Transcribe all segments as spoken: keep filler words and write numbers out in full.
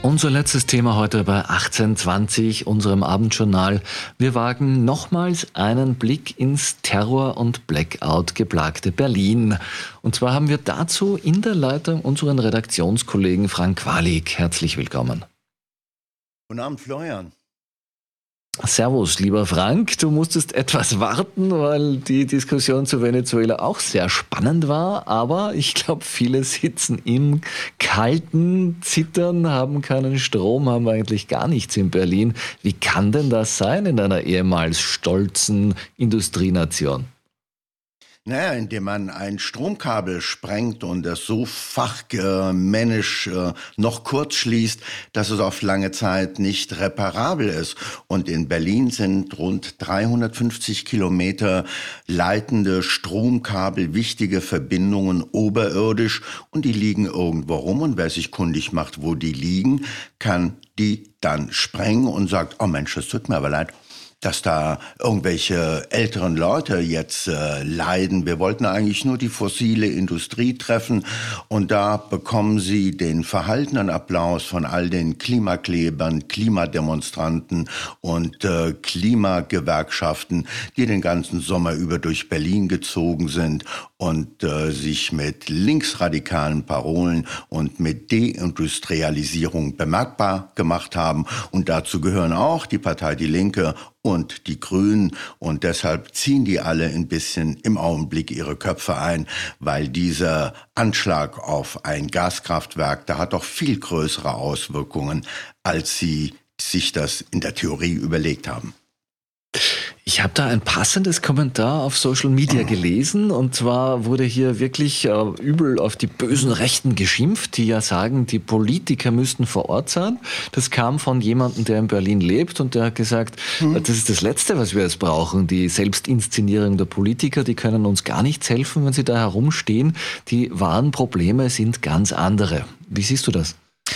Unser letztes Thema heute bei achtzehn zwanzig, unserem Abendjournal. Wir wagen nochmals einen Blick ins Terror- und Blackout geplagte Berlin. Und zwar haben wir dazu in der Leitung unseren Redaktionskollegen Frank Qualik. Herzlich willkommen. Guten Abend, Florian. Servus, lieber Frank. Du musstest etwas warten, weil die Diskussion zu Venezuela auch sehr spannend war. Aber ich glaube, viele sitzen im Kalten, zittern, haben keinen Strom, haben eigentlich gar nichts in Berlin. Wie kann denn das sein in einer ehemals stolzen Industrienation? Naja, indem man ein Stromkabel sprengt und es so fachmännisch äh, noch kurz schließt, dass es auf lange Zeit nicht reparabel ist. Und in Berlin sind rund dreihundertfünfzig Kilometer leitende Stromkabel, wichtige Verbindungen oberirdisch, und die liegen irgendwo rum. Und wer sich kundig macht, wo die liegen, kann die dann sprengen und sagt, oh Mensch, das tut mir aber leid, dass da irgendwelche älteren Leute jetzt äh, leiden. Wir wollten eigentlich nur die fossile Industrie treffen, und da bekommen sie den verhaltenen Applaus von all den Klimaklebern, Klimademonstranten und äh, Klimagewerkschaften, die den ganzen Sommer über durch Berlin gezogen sind und äh, sich mit linksradikalen Parolen und mit Deindustrialisierung bemerkbar gemacht haben. Und dazu gehören auch die Partei Die Linke und die Grünen, und deshalb ziehen die alle ein bisschen im Augenblick ihre Köpfe ein, weil dieser Anschlag auf ein Gaskraftwerk, der hat doch viel größere Auswirkungen, als sie sich das in der Theorie überlegt haben. Ich habe da ein passendes Kommentar auf Social Media gelesen, und zwar wurde hier wirklich äh, übel auf die bösen Rechten geschimpft, die ja sagen, die Politiker müssten vor Ort sein. Das kam von jemandem, der in Berlin lebt, und der hat gesagt, hm. das ist das Letzte, was wir jetzt brauchen, die Selbstinszenierung der Politiker, die können uns gar nichts helfen, wenn sie da herumstehen. Die wahren Probleme sind ganz andere. Wie siehst du das?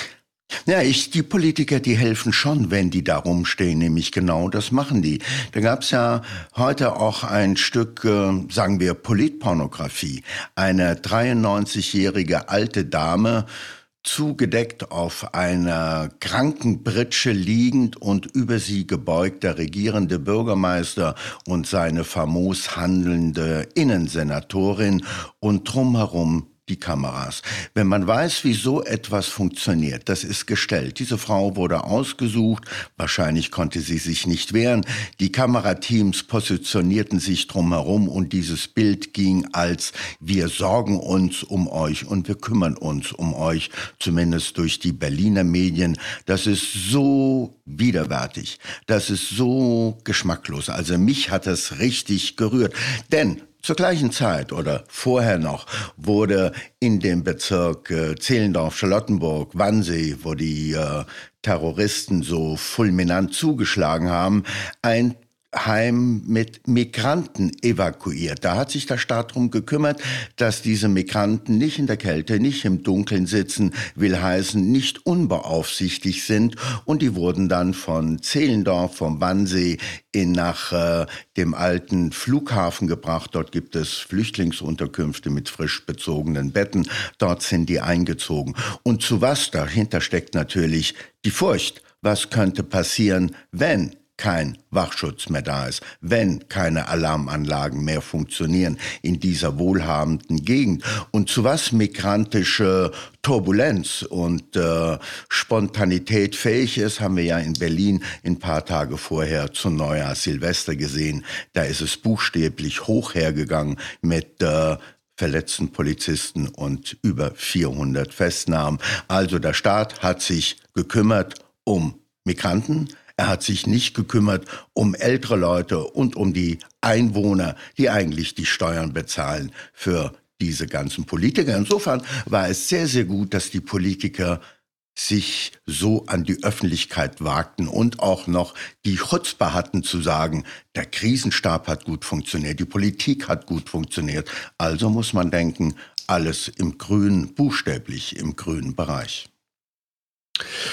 Ja, ich, die Politiker, die helfen schon, wenn die da rumstehen, nämlich genau das machen die. Da gab's ja heute auch ein Stück, äh, sagen wir, Politpornografie. Eine dreiundneunzigjährige alte Dame, zugedeckt auf einer Krankenpritsche liegend, und über sie gebeugt der regierende Bürgermeister und seine famos handelnde Innensenatorin, und drumherum die Kameras. Wenn man weiß, wie so etwas funktioniert, das ist gestellt. Diese Frau wurde ausgesucht, wahrscheinlich konnte sie sich nicht wehren. Die Kamerateams positionierten sich drumherum, und dieses Bild ging als: wir sorgen uns um euch und wir kümmern uns um euch, zumindest durch die Berliner Medien. Das ist so widerwärtig, das ist so geschmacklos. Also mich hat das richtig gerührt, denn zur gleichen Zeit oder vorher noch wurde in dem Bezirk äh, Zehlendorf-Charlottenburg, Wannsee, wo die äh, Terroristen so fulminant zugeschlagen haben, ein Heim mit Migranten evakuiert. Da hat sich der Staat darum gekümmert, dass diese Migranten nicht in der Kälte, nicht im Dunkeln sitzen, will heißen, nicht unbeaufsichtigt sind. Und die wurden dann von Zehlendorf, vom Wannsee, in nach äh, dem alten Flughafen gebracht. Dort gibt es Flüchtlingsunterkünfte mit frisch bezogenen Betten. Dort sind die eingezogen. Und zu was dahinter steckt natürlich die Furcht. Was könnte passieren, wenn kein Wachschutz mehr da ist, wenn keine Alarmanlagen mehr funktionieren in dieser wohlhabenden Gegend? Und zu was migrantische Turbulenz und äh, Spontanität fähig ist, haben wir ja in Berlin ein paar Tage vorher zu Neujahr, Silvester gesehen. Da ist es buchstäblich hoch hergegangen mit äh, verletzten Polizisten und über vierhundert Festnahmen. Also der Staat hat sich gekümmert um Migranten. Er hat sich nicht gekümmert um ältere Leute und um die Einwohner, die eigentlich die Steuern bezahlen für diese ganzen Politiker. Insofern war es sehr, sehr gut, dass die Politiker sich so an die Öffentlichkeit wagten und auch noch die Chutzpe hatten zu sagen, der Krisenstab hat gut funktioniert, die Politik hat gut funktioniert. Also muss man denken, alles im grünen, buchstäblich im grünen Bereich.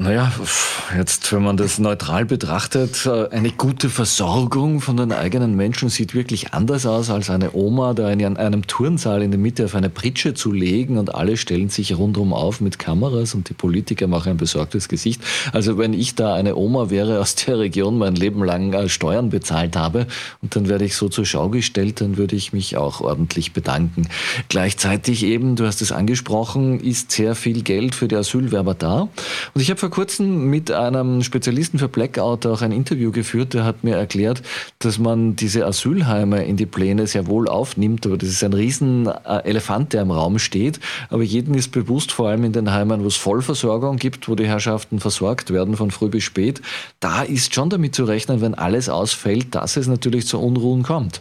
Naja, jetzt, wenn man das neutral betrachtet, eine gute Versorgung von den eigenen Menschen sieht wirklich anders aus, als eine Oma da in einem Turnsaal in der Mitte auf eine Pritsche zu legen und alle stellen sich rundherum auf mit Kameras und die Politiker machen ein besorgtes Gesicht. Also wenn ich da eine Oma wäre, aus der Region mein Leben lang Steuern bezahlt habe und dann werde ich so zur Schau gestellt, dann würde ich mich auch ordentlich bedanken. Gleichzeitig eben, du hast es angesprochen, ist sehr viel Geld für die Asylwerber da. Und ich habe vor kurzem mit einem Spezialisten für Blackout auch ein Interview geführt, der hat mir erklärt, dass man diese Asylheime in die Pläne sehr wohl aufnimmt, aber das ist ein riesen Elefant, der im Raum steht. Aber jedem ist bewusst, vor allem in den Heimen, wo es Vollversorgung gibt, wo die Herrschaften versorgt werden von früh bis spät, da ist schon damit zu rechnen, wenn alles ausfällt, dass es natürlich zu Unruhen kommt.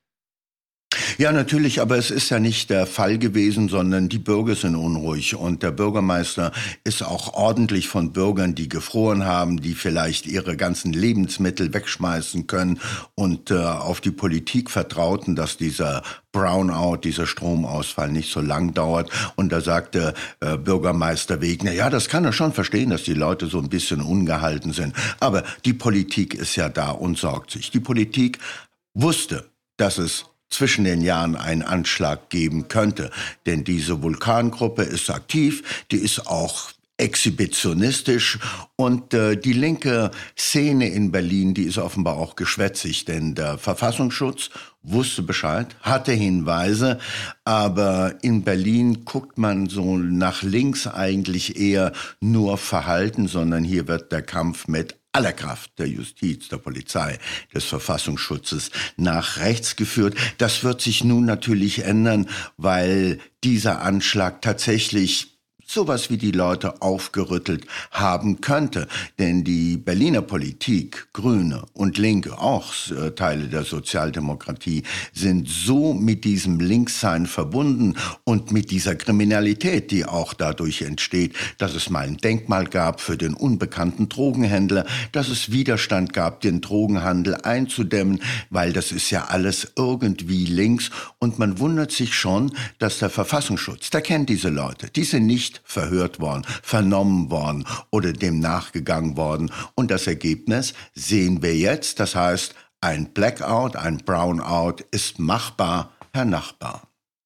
Ja, natürlich, aber es ist ja nicht der Fall gewesen, sondern die Bürger sind unruhig und der Bürgermeister ist auch ordentlich von Bürgern, die gefroren haben, die vielleicht ihre ganzen Lebensmittel wegschmeißen können und äh, auf die Politik vertrauten, dass dieser Brownout, dieser Stromausfall nicht so lang dauert. Und da sagte äh, Bürgermeister Wegner, ja, das kann er schon verstehen, dass die Leute so ein bisschen ungehalten sind. Aber die Politik ist ja da und sorgt sich. Die Politik wusste, dass es zwischen den Jahren einen Anschlag geben könnte. Denn diese Vulkangruppe ist aktiv, die ist auch exhibitionistisch und äh, die linke Szene in Berlin, die ist offenbar auch geschwätzig, denn der Verfassungsschutz wusste Bescheid, hatte Hinweise, aber in Berlin guckt man so nach links eigentlich eher nur Verhalten, sondern hier wird der Kampf mit aller Kraft der Justiz, der Polizei, des Verfassungsschutzes nach rechts geführt. Das wird sich nun natürlich ändern, weil dieser Anschlag tatsächlich sowas wie die Leute aufgerüttelt haben könnte. Denn die Berliner Politik, Grüne und Linke, auch äh, Teile der Sozialdemokratie, sind so mit diesem Linkssein verbunden und mit dieser Kriminalität, die auch dadurch entsteht, dass es mal ein Denkmal gab für den unbekannten Drogenhändler, dass es Widerstand gab, den Drogenhandel einzudämmen, weil das ist ja alles irgendwie links. Und man wundert sich schon, dass der Verfassungsschutz, der kennt diese Leute, die sind nicht verhört worden, vernommen worden oder dem nachgegangen worden. Und das Ergebnis sehen wir jetzt. Das heißt, ein Blackout, ein Brownout ist machbar, Herr Nachbar.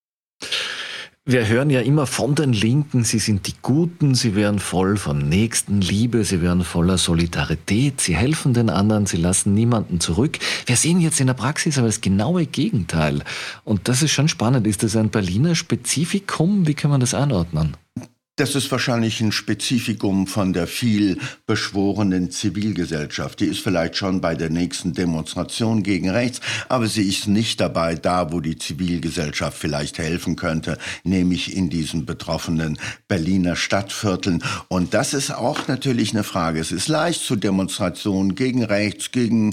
Wir hören ja immer von den Linken, sie sind die Guten, sie wären voll von Nächstenliebe, sie wären voller Solidarität, sie helfen den anderen, sie lassen niemanden zurück. Wir sehen jetzt in der Praxis aber das genaue Gegenteil. Und das ist schon spannend. Ist das ein Berliner Spezifikum? Wie kann man das einordnen? Das ist wahrscheinlich ein Spezifikum von der viel beschworenen Zivilgesellschaft. Die ist vielleicht schon bei der nächsten Demonstration gegen rechts, aber sie ist nicht dabei, da wo die Zivilgesellschaft vielleicht helfen könnte, nämlich in diesen betroffenen Berliner Stadtvierteln. Und das ist auch natürlich eine Frage. Es ist leicht zu Demonstrationen gegen rechts, gegen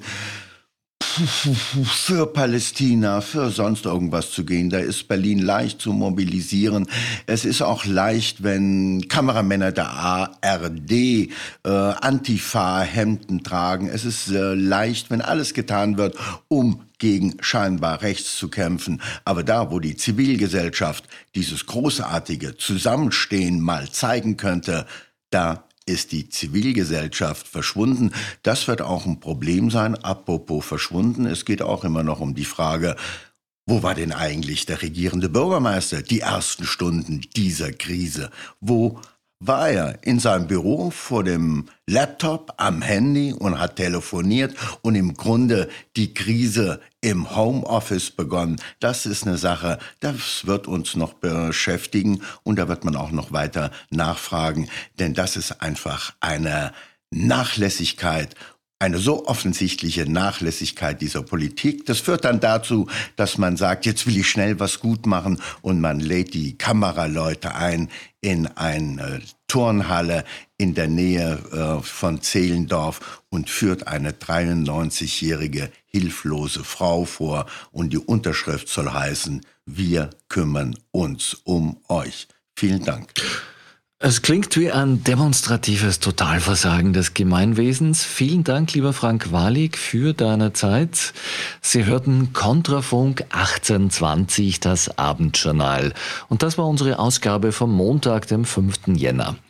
für Palästina, für sonst irgendwas zu gehen. Da ist Berlin leicht zu mobilisieren. Es ist auch leicht, wenn Kameramänner der A R D äh, Antifa-Hemden tragen. Es ist äh, leicht, wenn alles getan wird, um gegen scheinbar rechts zu kämpfen. Aber da, wo die Zivilgesellschaft dieses großartige Zusammenstehen mal zeigen könnte, da ist die Zivilgesellschaft verschwunden. Das wird auch ein Problem sein. Apropos verschwunden, es geht auch immer noch um die Frage, wo war denn eigentlich der regierende Bürgermeister die ersten Stunden dieser Krise? Wo war er? In seinem Büro vor dem Laptop am Handy und hat telefoniert und im Grunde die Krise im Homeoffice begonnen. Das ist eine Sache, das wird uns noch beschäftigen und da wird man auch noch weiter nachfragen, denn das ist einfach eine Nachlässigkeit, eine so offensichtliche Nachlässigkeit dieser Politik. Das führt dann dazu, dass man sagt, jetzt will ich schnell was gut machen und man lädt die Kameraleute ein in eine Turnhalle in der Nähe äh, von Zehlendorf und führt eine dreiundneunzigjährige hilflose Frau vor und die Unterschrift soll heißen, wir kümmern uns um euch. Vielen Dank. Es klingt wie ein demonstratives Totalversagen des Gemeinwesens. Vielen Dank, lieber Frank Wahlig, für deine Zeit. Sie hörten Kontrafunk achtzehn zwanzig, das Abendjournal. Und das war unsere Ausgabe vom Montag, dem fünften Jänner.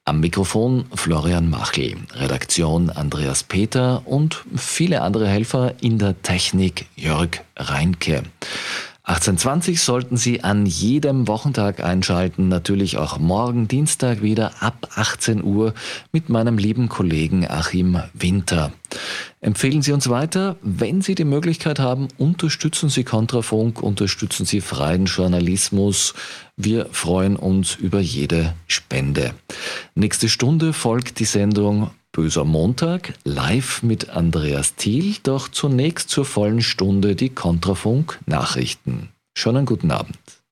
Am Mikrofon Florian Machl, Redaktion Andreas Peter und viele andere Helfer in der Technik Jörg Reinke. achtzehn Uhr zwanzig sollten Sie an jedem Wochentag einschalten, natürlich auch morgen Dienstag wieder ab achtzehn Uhr mit meinem lieben Kollegen Achim Winter. Empfehlen Sie uns weiter, wenn Sie die Möglichkeit haben, unterstützen Sie Kontrafunk, unterstützen Sie freien Journalismus. Wir freuen uns über jede Spende. Nächste Stunde folgt die Sendung Böser Montag, live mit Andreas Thiel, doch zunächst zur vollen Stunde die Kontrafunk-Nachrichten. Schönen guten Abend.